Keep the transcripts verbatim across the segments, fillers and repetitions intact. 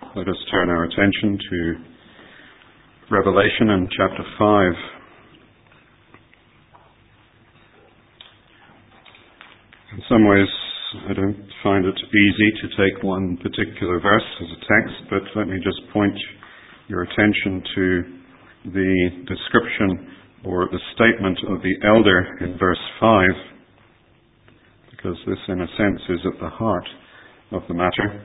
let us turn our attention to Revelation in chapter five. In some ways, I don't find it easy to take one particular verse as a text, but let me just point your attention to the description or the statement of the elder in verse five, because this, in a sense, is at the heart of the matter.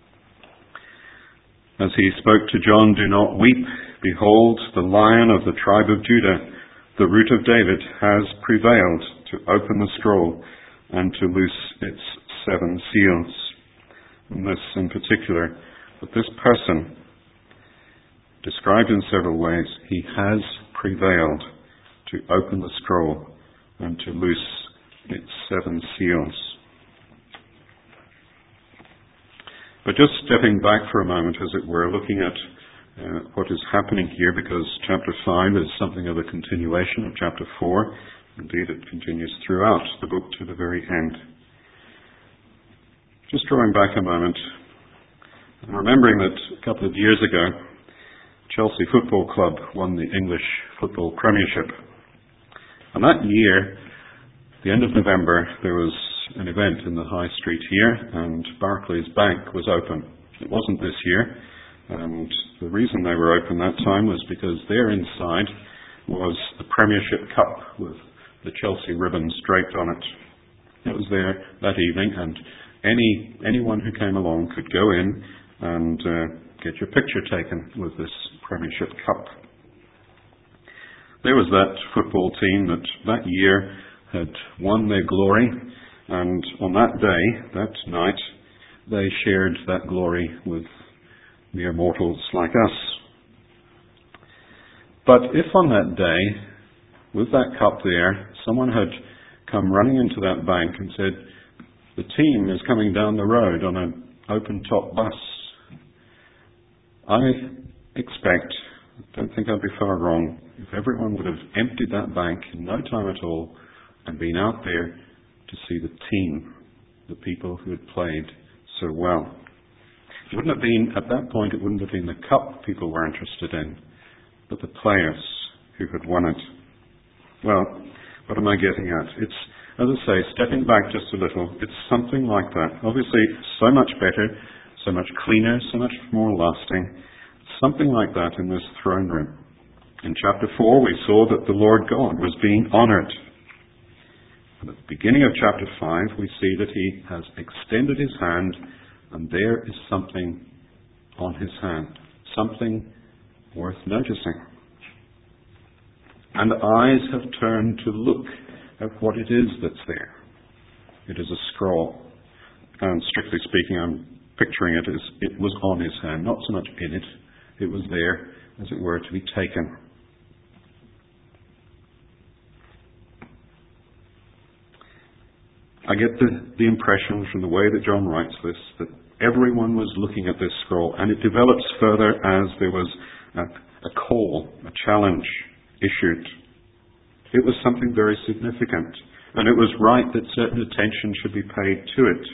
As he spoke to John, "Do not weep. Behold, the Lion of the tribe of Judah, the Root of David, has prevailed to open the scroll and to loose its seven seals." And this in particular, that this person, described in several ways, he has prevailed to open the scroll and to loose its seven seals. But just stepping back for a moment, as it were, looking at uh, what is happening here, because chapter five is something of a continuation of chapter four. Indeed, it continues throughout the book to the very end. Just drawing back a moment, and remembering that a couple of years ago, Chelsea Football Club won the English Football Premiership. And that year, at the end of November, there was an event in the High Street here, and Barclays Bank was open. It wasn't this year, and the reason they were open that time was because there inside was the Premiership Cup with the Chelsea ribbons draped on it. It was there that evening, and any anyone who came along could go in and uh, get your picture taken with this Premiership Cup. There was that football team that that year had won their glory, and on that day, that night, they shared that glory with mere mortals like us. But if on that day, with that cup there, someone had come running into that bank and said, "The team is coming down the road on an open-top bus," I expect, don't think I'd be far wrong, if everyone would have emptied that bank in no time at all and been out there to see the team, the people who had played so well. It wouldn't have been, at that point, it wouldn't have been the cup people were interested in, but the players who had won it. Well, what am I getting at? It's, as I say, stepping back just a little, it's something like that. Obviously, so much better, so much cleaner, so much more lasting. Something like that in this throne room. In chapter four, we saw that the Lord God was being honoured. At the beginning of chapter five, we see that he has extended his hand, and there is something on his hand, something worth noticing. And eyes have turned to look at what it is that's there. It is a scroll. And strictly speaking, I'm picturing it as it was on his hand, not so much in it. It was there, as it were, to be taken. I get the, the impression from the way that John writes this that everyone was looking at this scroll, and it develops further as there was a, a call, a challenge issued. It was something very significant, and it was right that certain attention should be paid to it.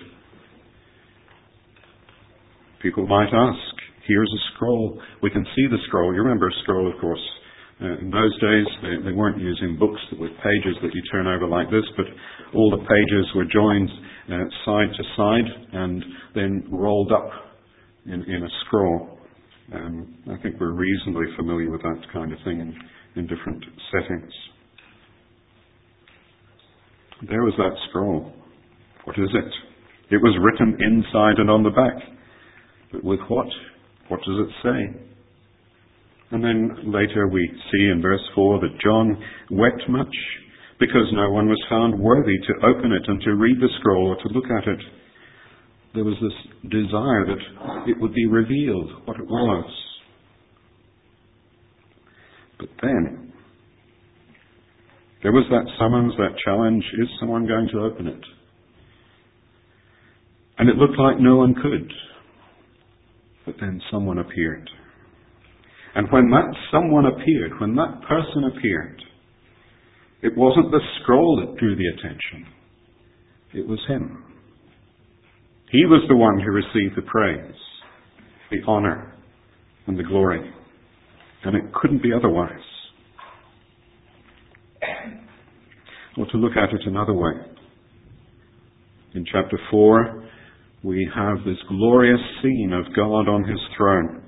People might ask, here's a scroll. We can see the scroll. You remember a scroll, of course. Uh, in those days, they, they weren't using books with pages that you turn over like this, but all the pages were joined uh, side to side and then rolled up in, in a scroll. Um, I think we're reasonably familiar with that kind of thing in, in different settings. There was that scroll. What is it? It was written inside and on the back. But with what? What does it say? And then later we see in verse four that John wept much because no one was found worthy to open it and to read the scroll or to look at it. There was this desire that it would be revealed what it was. But then there was that summons, that challenge, is someone going to open it? And it looked like no one could. But then someone appeared. And when that someone appeared, when that person appeared, it wasn't the scroll that drew the attention. It was him. He was the one who received the praise. the honor and the glory. And it couldn't be otherwise. Or to look at it another way. In chapter four, we have this glorious scene of God on his throne.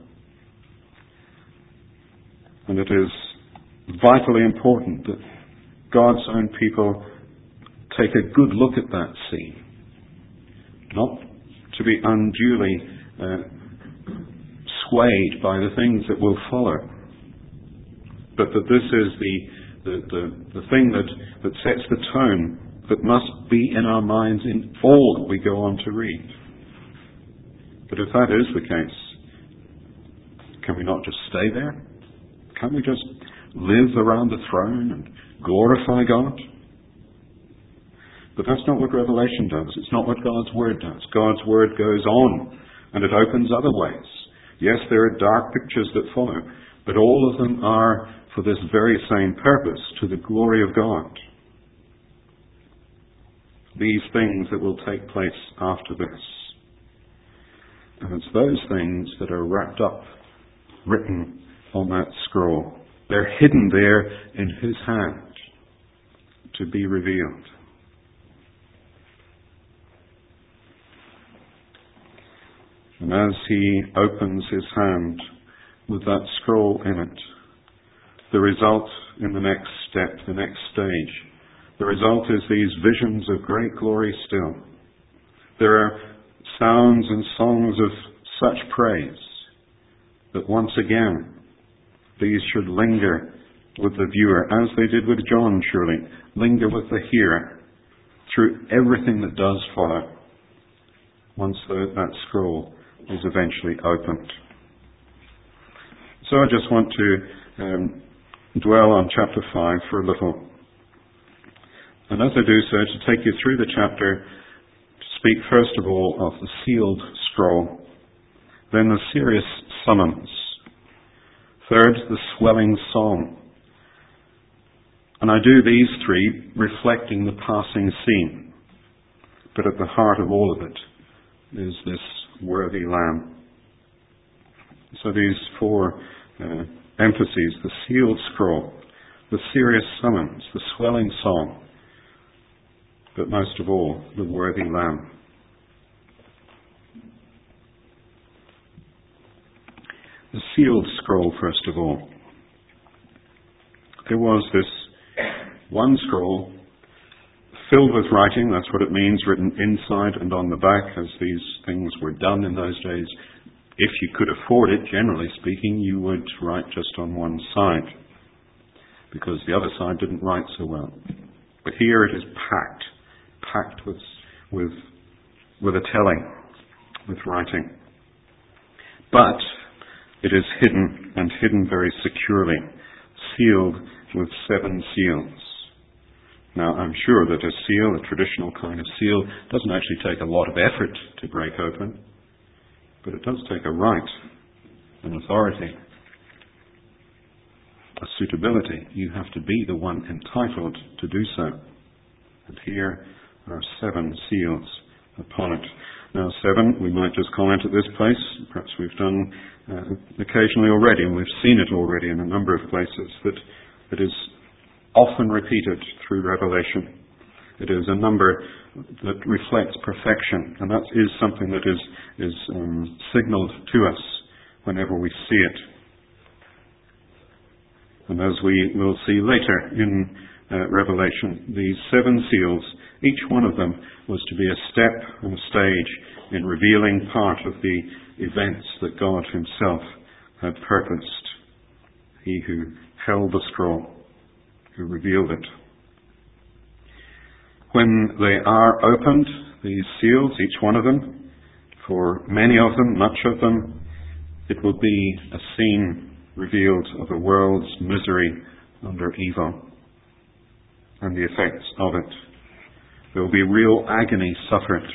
And it is vitally important that God's own people take a good look at that scene. Not to be unduly uh, swayed by the things that will follow, but that this is the, the, the, the thing that, that sets the tone that must be in our minds in all that we go on to read. But if that is the case, can we not just stay there? Can't we just live around the throne and glorify God? But that's not what Revelation does. It's not what God's Word does. God's Word goes on, and it opens other ways. Yes, there are dark pictures that follow, but all of them are for this very same purpose, to the glory of God. These things that will take place after this. And it's those things that are wrapped up, written on that scroll. They're hidden there in his hand to be revealed. And as he opens his hand with that scroll in it, the result in the next step, the next stage, the result is these visions of great glory still. There are sounds and songs of such praise that once again these should linger with the viewer, as they did with John surely, linger with the hearer through everything that does follow once the, that scroll is eventually opened. So I just want to um, dwell on chapter five for a little. And as I do so, to take you through the chapter, to speak first of all of the sealed scroll, then the serious summons, third, the swelling song. And I do these three reflecting the passing scene, but at the heart of all of it is this worthy Lamb. So these four uh, emphases, the sealed scroll, the serious summons, the swelling song, but most of all, the worthy Lamb. The sealed scroll, first of all. There was this one scroll filled with writing, that's what it means, written inside and on the back, as these things were done in those days. If you could afford it, generally speaking, you would write just on one side, because the other side didn't write so well. But here it is packed, packed with, with, with a telling, with writing. But it is hidden, and hidden very securely, sealed with seven seals. Now, I'm sure that a seal, a traditional kind of seal, doesn't actually take a lot of effort to break open, but it does take a right, an authority, a suitability. You have to be the one entitled to do so. And here are seven seals upon it. Now, seven, we might just comment at this place, perhaps we've done uh, occasionally already, and we've seen it already in a number of places, that it is often repeated through Revelation. It is a number that reflects perfection, and that is something that is, is um, signaled to us whenever we see it. And as we will see later in uh, Revelation, these seven seals, each one of them was to be a step and a stage in revealing part of the events that God himself had purposed. He who held the scroll, who revealed it. When they are opened, these seals, each one of them, for many of them, much of them, it will be a scene revealed of the world's misery under evil and the effects of it. There will be real agony suffered,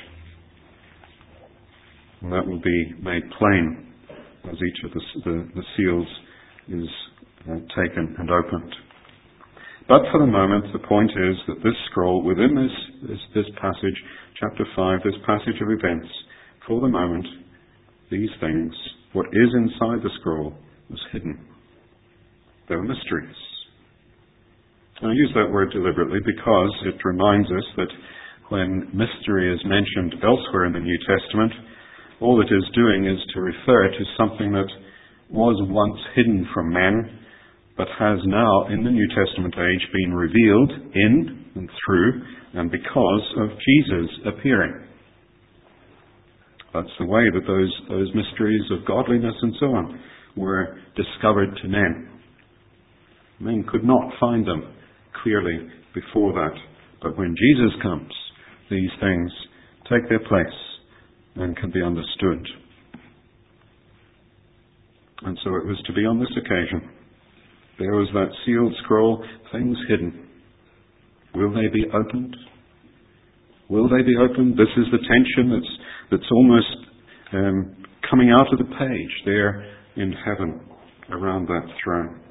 and that will be made plain as each of the, the, the seals is uh, taken and opened. But for the moment, the point is that this scroll, within this, this, this passage, chapter five, this passage of events, for the moment, these things What is inside the scroll was hidden. There were mysteries. And I use that word deliberately because it reminds us that when mystery is mentioned elsewhere in the New Testament, all it is doing is to refer to something that was once hidden from men, but has now, in the New Testament age, been revealed in and through and because of Jesus appearing. That's the way that those, those mysteries of godliness and so on were discovered to men. Men could not find them clearly before that. But when Jesus comes, these things take their place and can be understood. And so it was to be on this occasion. There was that sealed scroll, things hidden. Will they be opened? Will they be opened? This is the tension that's, that's almost um, coming out of the page there in heaven around that throne.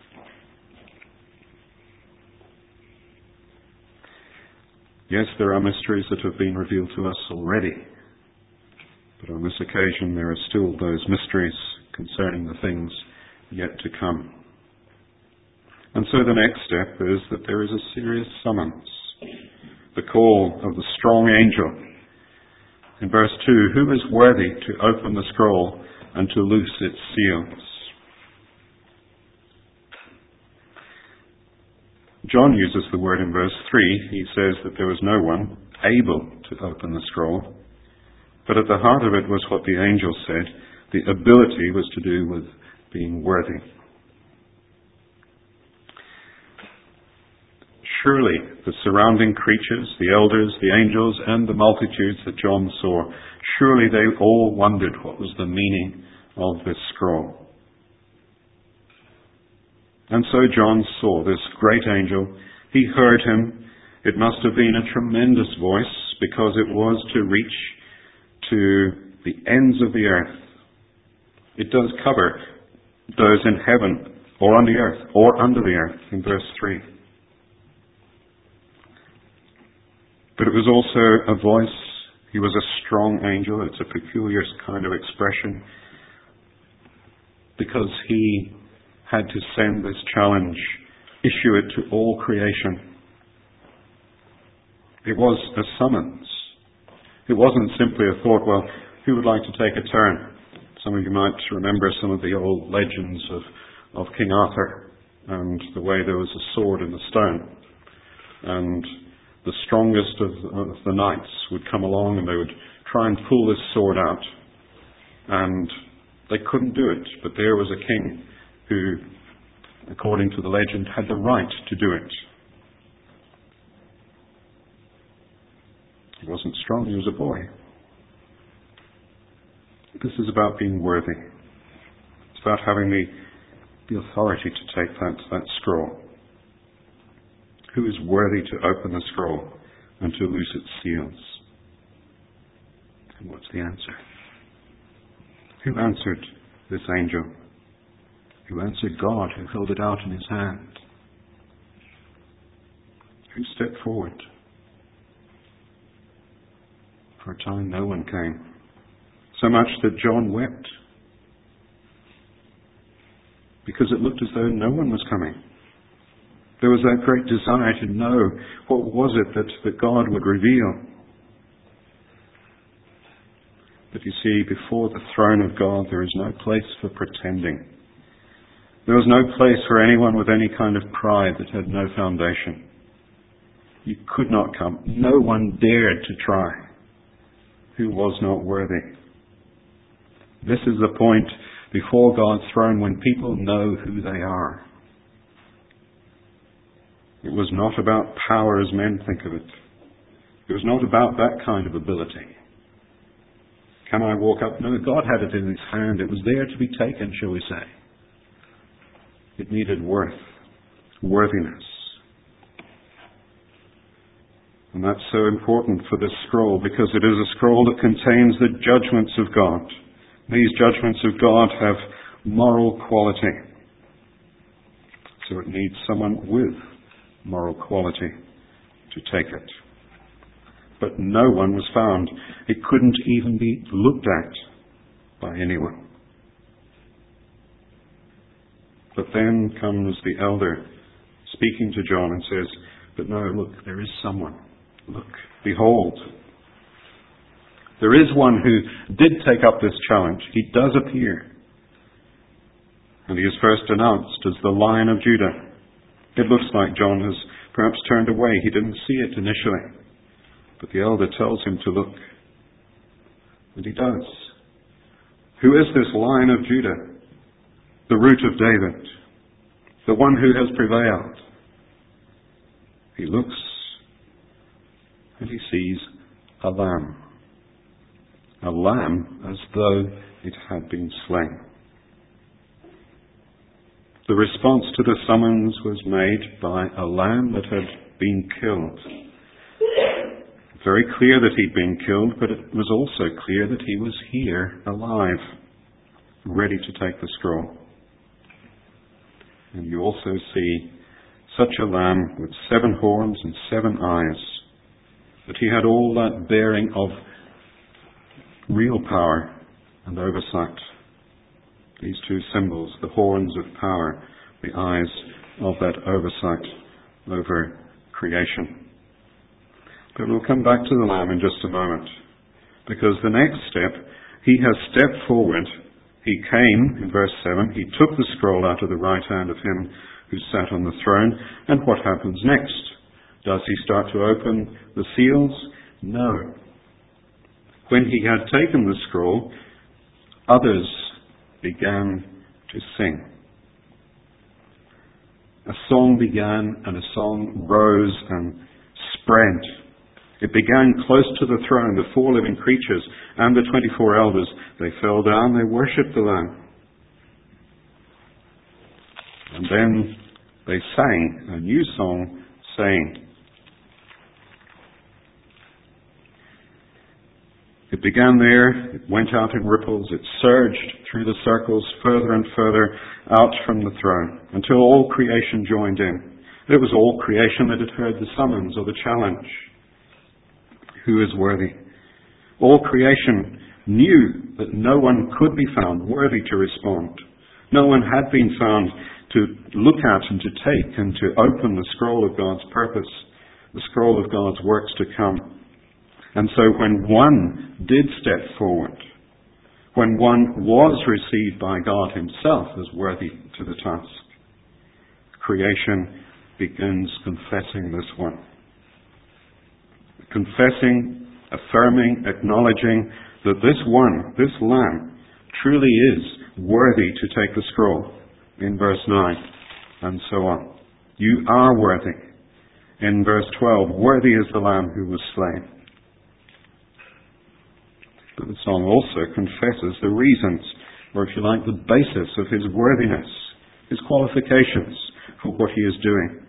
Yes, there are mysteries that have been revealed to us already. But on this occasion, there are still those mysteries concerning the things yet to come. And so the next step is that there is a serious summons. The call of the strong angel. In verse two, who is worthy to open the scroll and to loose its seals? John uses the word in verse three. He says that there was no one able to open the scroll. But at the heart of it was what the angel said. The ability was to do with being worthy. Surely the surrounding creatures, the elders, the angels, and the multitudes that John saw, surely they all wondered what was the meaning of this scroll. And so John saw this great angel. He heard him. It must have been a tremendous voice because it was to reach to the ends of the earth. It does cover those in heaven or on the earth or under the earth in verse three. But it was also a voice. He was a strong angel. It's a peculiar kind of expression because he had to send this challenge, issue it to all creation. It was a summons. It wasn't simply a thought, well, who would like to take a turn? Some of you might remember some of the old legends of, of King Arthur and the way there was a sword in the stone. And the strongest of, of the knights would come along and they would try and pull this sword out. And they couldn't do it. But there was a king who, according to the legend, had the right to do it. He wasn't strong, he was a boy. This is about being worthy. It's about having the, the authority to take that, that scroll. Who is worthy to open the scroll and to loose its seals? And what's the answer? Who answered this angel? Who answered God, who held it out in his hand? Who stepped forward? For a time no one came. So much that John wept. Because it looked as though no one was coming. There was that great desire to know what was it that, that God would reveal. But you see, before the throne of God there is no place for pretending. There was no place for anyone with any kind of pride that had no foundation. You could not come. No one dared to try who was not worthy. This is the point before God's throne when people know who they are. It was not about power as men think of it. It was not about that kind of ability. Can I walk up? No, God had it in his hand. It was there to be taken, shall we say. It needed worth, worthiness. And that's so important for this scroll because it is a scroll that contains the judgments of God. These judgments of God have moral quality. So it needs someone with moral quality to take it. But no one was found. It couldn't even be looked at by anyone. But then comes the elder speaking to John and says, but no, look, there is someone. Look, behold. There is one who did take up this challenge. He does appear. And he is first announced as the Lion of Judah. It looks like John has perhaps turned away. He didn't see it initially. But the elder tells him to look. And he does. Who is this Lion of Judah? The Root of David. The one who has prevailed. He looks and he sees a lamb. A lamb as though it had been slain. The response to the summons was made by a lamb that had been killed. Very clear that he'd been killed, but it was also clear that he was here, alive, ready to take the scroll. And you also see such a lamb with seven horns and seven eyes, that he had all that bearing of real power and oversight. These two symbols, the horns of power, the eyes of that oversight over creation. But we'll come back to the Lamb in just a moment, because the next step, he has stepped forward. He came, in verse seven, he took the scroll out of the right hand of him who sat on the throne, and what happens next? Does he start to open the seals? No. When he had taken the scroll, others began to sing. A song began, and a song rose and spread. It began close to the throne, the four living creatures and the twenty-four elders. They fell down, they worshipped the Lamb. And then they sang a new song, saying, it began there, it went out in ripples, it surged through the circles further and further out from the throne, until all creation joined in. It was all creation that had heard the summons or the challenge. Who is worthy? All creation knew that no one could be found worthy to respond. No one had been found to look at and to take and to open the scroll of God's purpose, the scroll of God's works to come. And so when one did step forward, when one was received by God himself as worthy to the task, creation begins confessing this one. Confessing, affirming, acknowledging that this one, this Lamb, truly is worthy to take the scroll, in verse nine, and so on. You are worthy. In verse twelve, worthy is the Lamb who was slain. But the song also confesses the reasons, or if you like, the basis of his worthiness, his qualifications for what he is doing.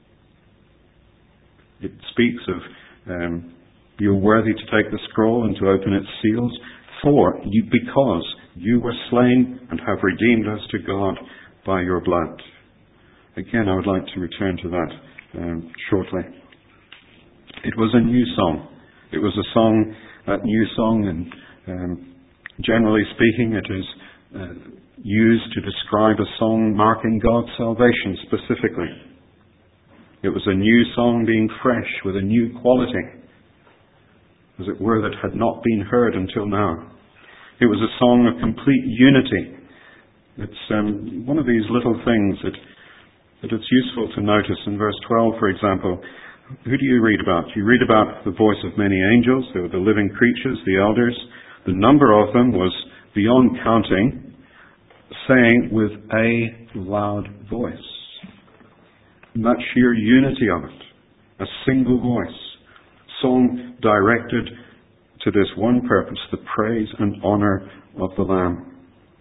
It speaks of um, you're worthy to take the scroll and to open its seals, for you, because you were slain and have redeemed us to God by your blood. Again, I would like to return to that um, shortly. It was a new song. It was a song, that new song, and um, generally speaking, it is uh, used to describe a song marking God's salvation specifically. It was a new song being fresh with a new quality, as it were, that had not been heard until now. It was a song of complete unity. It's um, one of these little things that, that it's useful to notice. In verse twelve, for example, who do you read about? You read about the voice of many angels. There were the living creatures, the elders. The number of them was beyond counting, saying with a loud voice. And that sheer unity of it, a single voice, song directed to this one purpose, the praise and honour of the Lamb.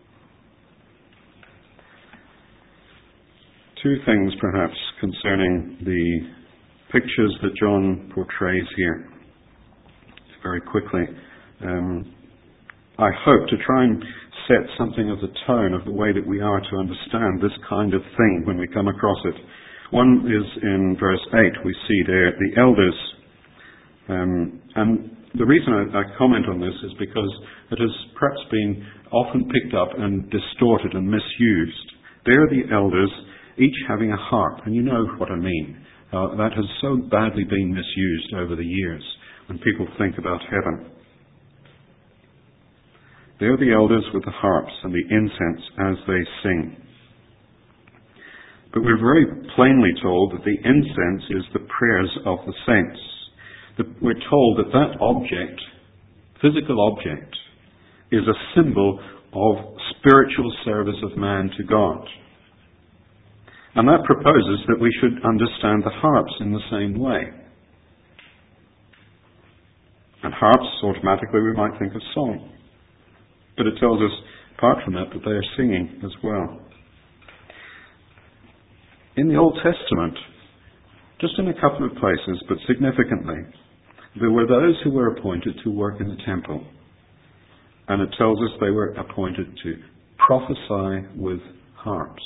Two things perhaps concerning the pictures that John portrays here. Very quickly. Um, I hope to try and set something of the tone of the way that we are to understand this kind of thing when we come across it. One is in verse eight, we see there the elders. Um, and the reason I, I comment on this is because it has perhaps been often picked up and distorted and misused There the elders, each having a harp, and you know what I mean. Uh, that has so badly been misused over the years when people think about heaven. There the elders with the harps and the incense as they sing. But we're very plainly told that the incense is the prayers of the saints. That we're told that that object, physical object, is a symbol of spiritual service of man to God. And that proposes that we should understand the harps in the same way. And harps, automatically we might think of song. But it tells us, apart from that, that they are singing as well. In the Old Testament, just in a couple of places, but significantly, there were those who were appointed to work in the temple. And it tells us they were appointed to prophesy with harps.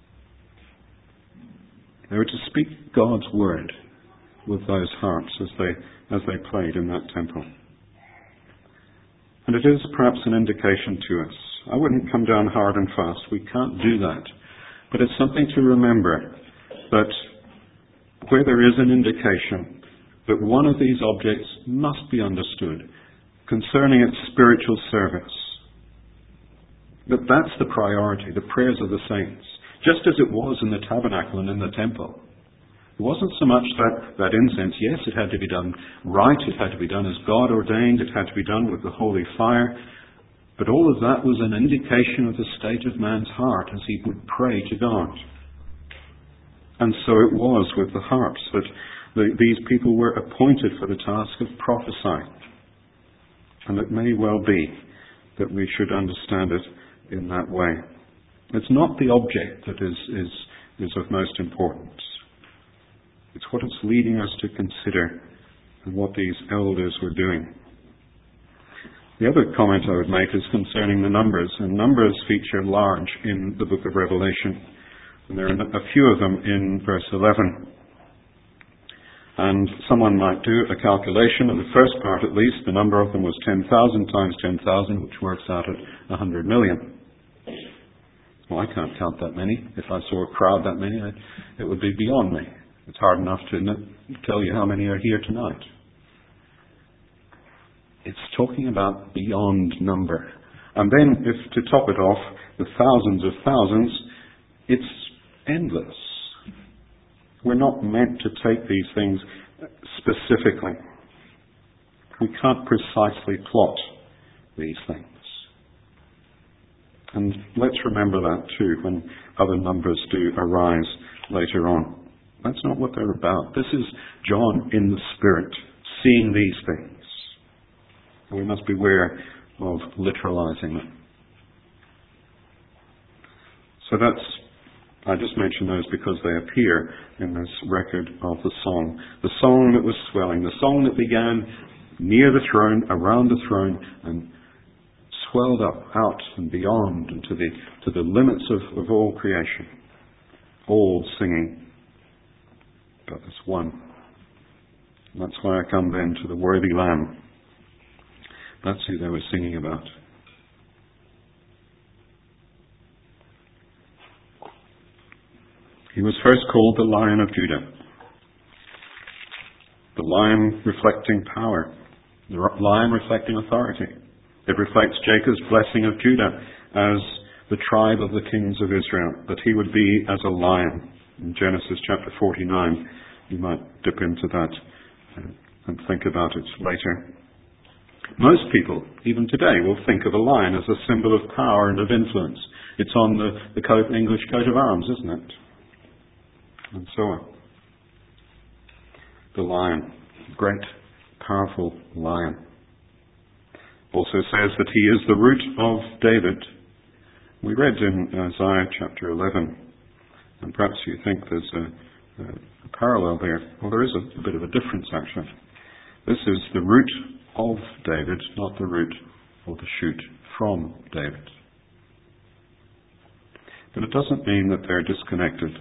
They were to speak God's word with those harps as they, as they played in that temple. And it is perhaps an indication to us. I wouldn't come down hard and fast. We can't do that. But it's something to remember that where there is an indication that one of these objects must be understood concerning its spiritual service, that that's the priority, the prayers of the saints, just as it was in the tabernacle and in the temple. It wasn't so much that, that incense, yes, it had to be done right, it had to be done as God ordained, it had to be done with the holy fire, but all of that was an indication of the state of man's heart as he would pray to God. And so it was with the harps that the, these people were appointed for the task of prophesying. And it may well be that we should understand it in that way. It's not the object that is, is, is of most importance. It's what it's leading us to consider and what these elders were doing. The other comment I would make is concerning the numbers. And numbers feature large in the book of Revelation. And there are a few of them in verse eleven. And someone might do a calculation of the first part at least. The number of them was ten thousand times ten thousand, which works out at one hundred million. Well, I can't count that many. If I saw a crowd that many, I, it would be beyond me. It's hard enough to n- tell you how many are here tonight. It's talking about beyond number. And then, if to top it off, the thousands of thousands, it's endless. We're not meant to take these things specifically. We can't precisely plot these things. And let's remember that too when other numbers do arise later on. That's not what they're about. This is John in the Spirit, seeing these things. We must beware of literalizing them. So that's, I just mention those because they appear in this record of the song. The song that was swelling, the song that began near the throne, around the throne, and swelled up out and beyond and to the, to the limits of, of all creation. All singing about this one. And that's why I come then to the worthy Lamb. That's who they were singing about. He was first called the Lion of Judah. The lion reflecting power. The lion reflecting authority. It reflects Jacob's blessing of Judah as the tribe of the kings of Israel, that he would be as a lion. In Genesis chapter forty-nine, you might dip into that and think about it later. Most people, even today, will think of a lion as a symbol of power and of influence. It's on the, the coat, English coat of arms, isn't it? And so on. The lion, great, powerful lion. Also says that he is the root of David. We read in Isaiah chapter eleven, and perhaps you think there's a, a parallel there. Well, there is a, a bit of a difference, actually. This is the root of David, not the root or the shoot from David. But it doesn't mean that they're disconnected.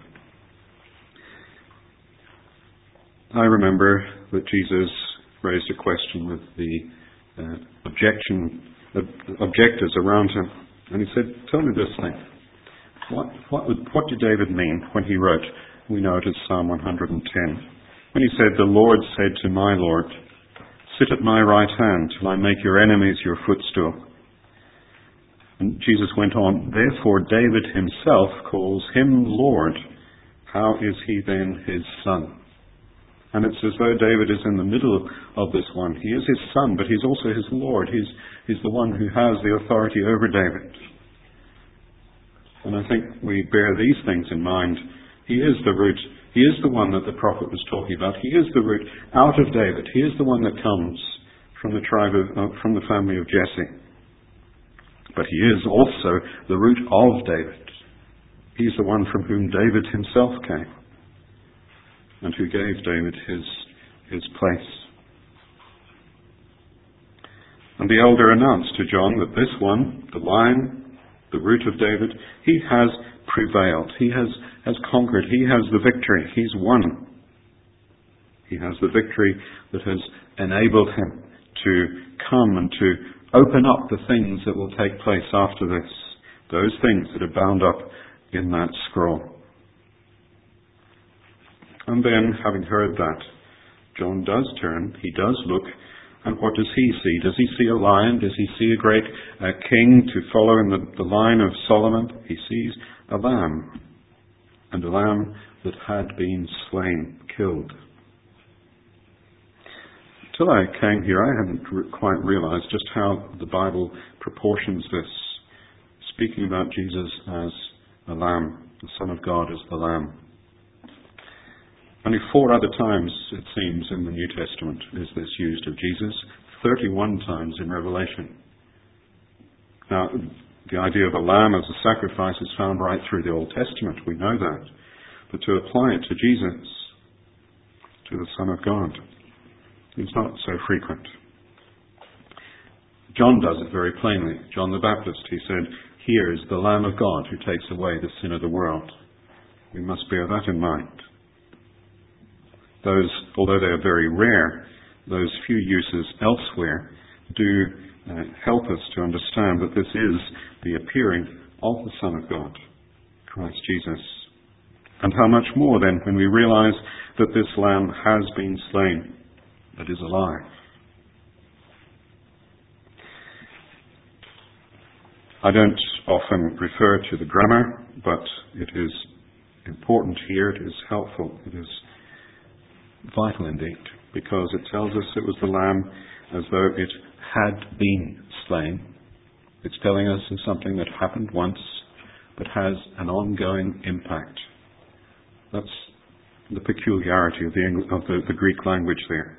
I remember that Jesus raised a question with the uh, objection, uh, objectors around him. And he said, tell me this thing. What, what, what did David mean when he wrote, we know it as Psalm one hundred ten, when he said, the Lord said to my Lord, sit at my right hand till I make your enemies your footstool. And Jesus went on, therefore David himself calls him Lord. How is he then his son? And it's as though David is in the middle of this one. He is his son, but he's also his Lord. He's, he's the one who has the authority over David. And I think we bear these things in mind. He is the root. He is the one that the prophet was talking about. He is the root out of David. He is the one that comes from the tribe of, uh, from the family of Jesse. But he is also the root of David. He's the one from whom David himself came, and who gave David his, his place. And the elder announced to John that this one, the line, the root of David, he has prevailed. He has, has conquered. He has the victory. He's won. He has the victory that has enabled him to come and to open up the things that will take place after this. Those things that are bound up in that scroll. And then, having heard that, John does turn, he does look, and what does he see? Does he see a lion? Does he see a great uh, king to follow in the, the line of Solomon? He sees a lamb, and a lamb that had been slain, killed. Until I came here, I hadn't re- quite realized just how the Bible proportions this, speaking about Jesus as a lamb, the Son of God as the lamb. Only four other times, it seems, in the New Testament is this used of Jesus, thirty-one times in Revelation. Now, the idea of a lamb as a sacrifice is found right through the Old Testament, we know that. But to apply it to Jesus, to the Son of God, is not so frequent. John does it very plainly. John the Baptist, he said, here is the Lamb of God who takes away the sin of the world. We must bear that in mind. Those, although they are very rare, those few uses elsewhere do uh, help us to understand that this is the appearing of the Son of God, Christ Jesus. And how much more then when we realize that this Lamb has been slain, that is alive. I don't often refer to the grammar, but it is important here, it is helpful, it is vital indeed, because it tells us it was the lamb as though it had been slain. It's telling us of something that happened once, but has an ongoing impact. That's the peculiarity of the, English, of the, the Greek language there.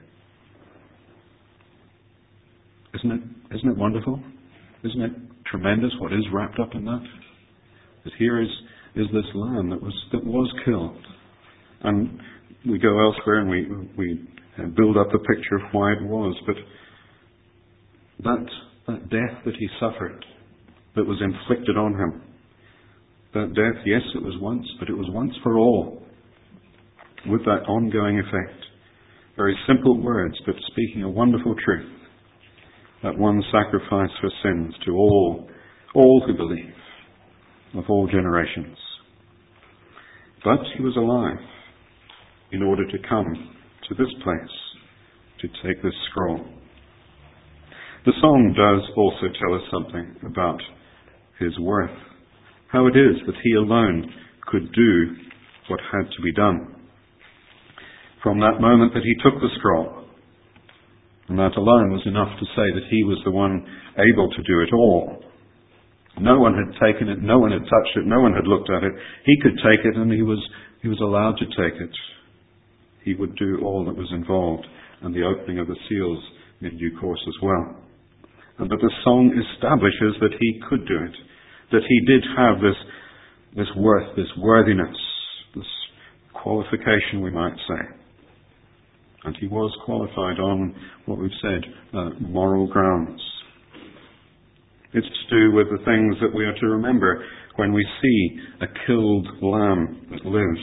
Isn't it, isn't it wonderful? Isn't it tremendous what is wrapped up in that? That here is, is this lamb that was, that was killed. And we go elsewhere and we, we build up the picture of why it was, but that, that death that he suffered, that was inflicted on him, that death, yes, it was once, but it was once for all, with that ongoing effect. Very simple words, but speaking a wonderful truth. That one sacrifice for sins to all, all who believe, of all generations. But he was alive in order to come to this place, to take this scroll. The song does also tell us something about his worth, how it is that he alone could do what had to be done. From that moment that he took the scroll, and that alone was enough to say that he was the one able to do it all. No one had taken it, no one had touched it, no one had looked at it. He could take it, and he was he was allowed to take it. He would do all that was involved, and the opening of the seals in due course as well. And that the song establishes that he could do it, that he did have this, this worth, this worthiness, this qualification, we might say. And he was qualified on what we've said, uh, moral grounds. It's to do with the things that we are to remember when we see a killed lamb that lives.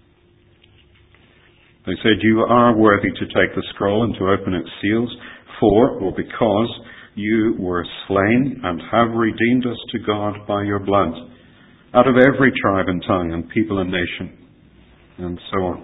They said, you are worthy to take the scroll and to open its seals, for, or because, you were slain and have redeemed us to God by your blood out of every tribe and tongue and people and nation, and so on.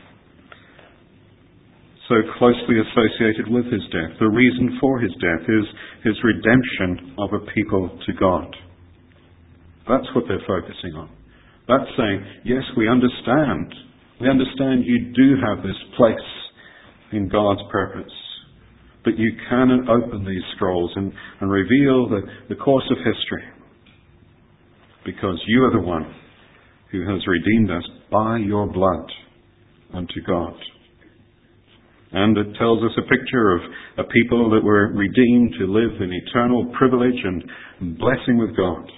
So closely associated with his death. The reason for his death is his redemption of a people to God. That's what they're focusing on. That's saying, yes, we understand. We understand you do have this place in God's purpose. But you can open these scrolls and, and reveal the, the course of history. Because you are the one who has redeemed us by your blood unto God. And it tells us a picture of a people that were redeemed to live in eternal privilege and blessing with God.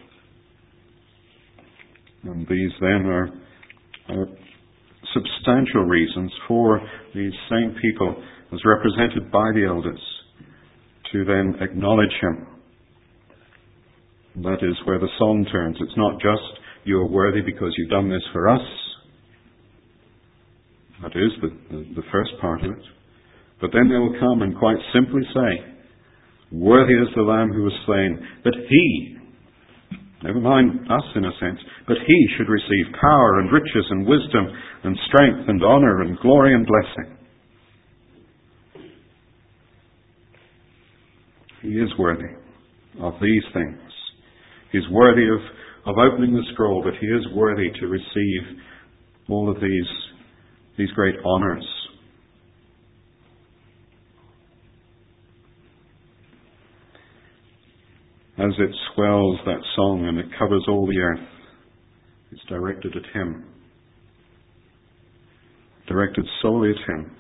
And these then are, are substantial reasons for these same people, as represented by the elders, to then acknowledge Him. That is where the song turns. It's not just, you are worthy because you've done this for us. That is the, the, the first part of it. But then they will come and quite simply say, worthy is the Lamb who was slain, but He, never mind us in a sense, but He should receive power and riches and wisdom and strength and honor and glory and blessing. He is worthy of these things. He's worthy of, of opening the scroll, but He is worthy to receive all of these, these great honors. As it swells, that song, and it covers all the earth, it's directed at Him. Directed solely at Him.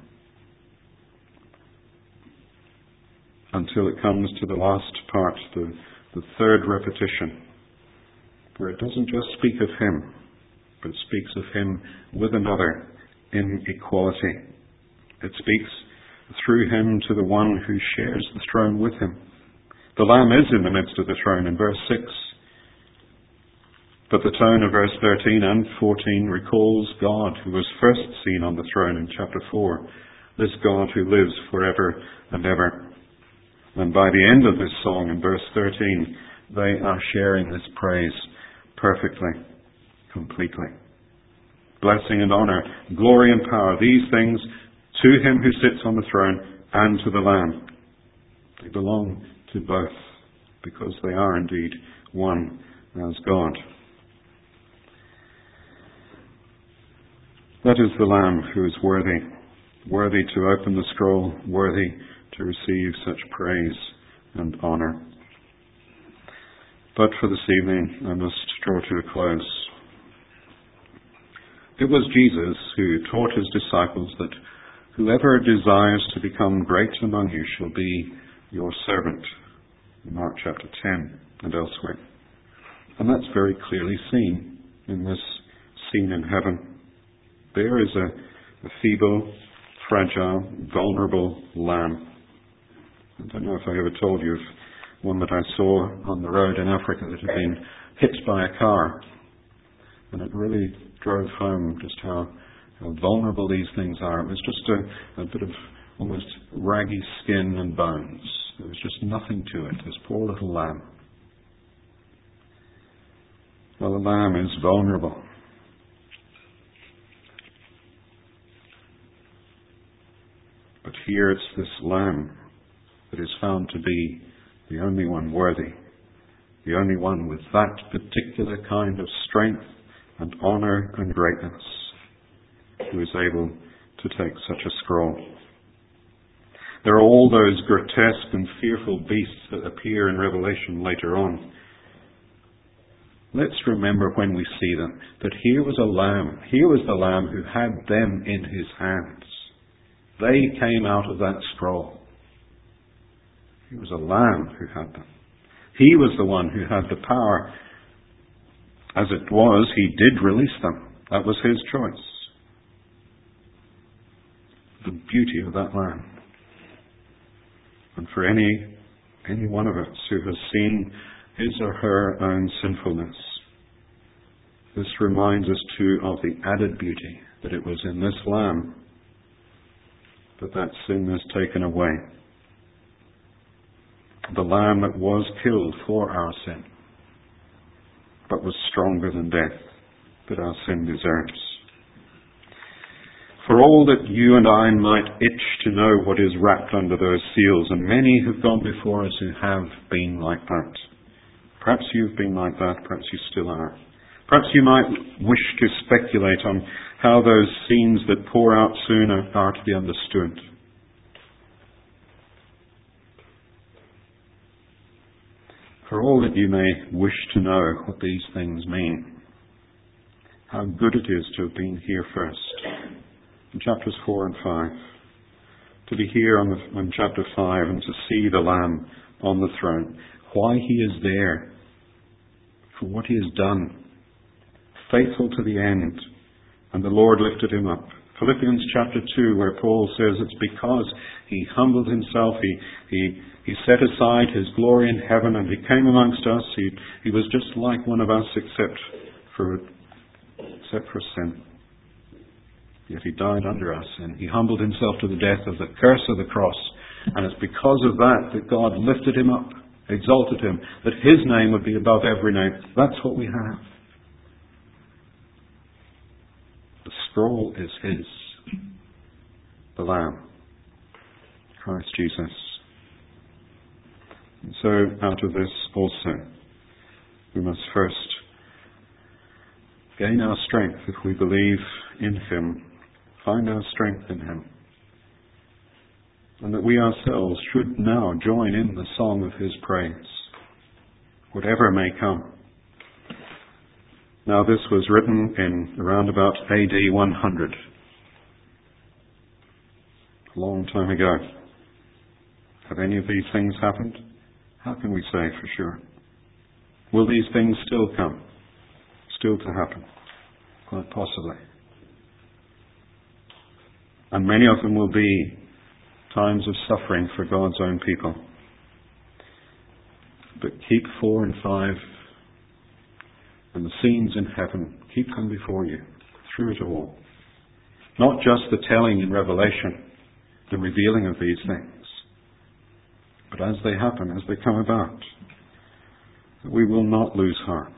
Until it comes to the last part, the, the third repetition, where it doesn't just speak of Him, but it speaks of Him with another in equality. It speaks through Him to the one who shares the throne with Him. The Lamb is in the midst of the throne in verse six. But the tone of verse thirteen and fourteen recalls God who was first seen on the throne in chapter four. This God who lives forever and ever. And by the end of this song in verse thirteen, they are sharing this praise perfectly, completely. Blessing and honor, glory and power, these things to Him who sits on the throne and to the Lamb. They belong to both, because they are indeed one as God. That is the Lamb who is worthy, worthy to open the scroll, worthy to receive such praise and honour. But for this evening, I must draw to a close. It was Jesus who taught His disciples that whoever desires to become great among you shall be your servant. In Mark chapter ten and elsewhere. And that's very clearly seen in this scene in heaven. There is a, a feeble, fragile, vulnerable lamb. I don't know if I ever told you of one that I saw on the road in Africa that had been hit by a car. And it really drove home just how, how vulnerable these things are. It was just a, a bit of almost raggy skin and bones. There was just nothing to it, this poor little lamb. Well, the lamb is vulnerable. But here it's this lamb that is found to be the only one worthy, the only one with that particular kind of strength and honour and greatness, who is able to take such a scroll. There are all those grotesque and fearful beasts that appear in Revelation later on. Let's remember when we see them that here was a lamb. Here was the lamb who had them in His hands. They came out of that scroll. He was a lamb who had them. He was the one who had the power. As it was, He did release them. That was His choice. The beauty of that lamb. And for any any one of us who has seen his or her own sinfulness, this reminds us too of the added beauty that it was in this lamb that that sin is taken away. The lamb that was killed for our sin. but was stronger than death, that our sin deserves. For all that you and I might itch to know what is wrapped under those seals, and many have gone before us who have been like that. Perhaps you've been like that, perhaps you still are. Perhaps you might wish to speculate on how those scenes that pour out soon are to be understood. For all that you may wish to know what these things mean, how good it is to have been here first, in chapters four and five, to be here on the, in chapter five and to see the Lamb on the throne, why he is there, for what he has done, faithful to the end, and the Lord lifted him up. Philippians chapter two, where Paul says it's because he humbled himself, he he he set aside his glory in heaven and he came amongst us. He he was just like one of us except for except for sin. Yet he died under us and he humbled himself to the death of the curse of the cross. And it's because of that that God lifted him up, exalted him, that his name would be above every name. That's what we have. The scroll is his, the Lamb, Christ Jesus. And so out of this also, we must first gain our strength if we believe in him, find our strength in him, and that we ourselves should now join in the song of his praise, whatever may come. Now this was written in around about A D one hundred, a long time ago. Have any of these things happened? How can we say for sure? Will these things still come? Still to happen? Quite possibly. And many of them will be times of suffering for God's own people. But keep four and five and the scenes in heaven, keep them before you through it all. Not just the telling in Revelation, the revealing of these things, but as they happen, as they come about, that we will not lose heart,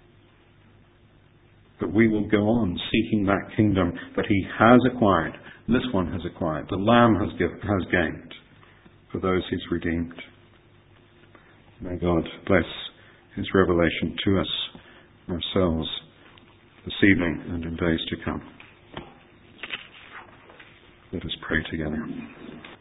that we will go on seeking that kingdom that he has acquired, this one has acquired, the Lamb has, give, has gained for those he's redeemed. May God bless his revelation to us ourselves this evening and in days to come. Let us pray together.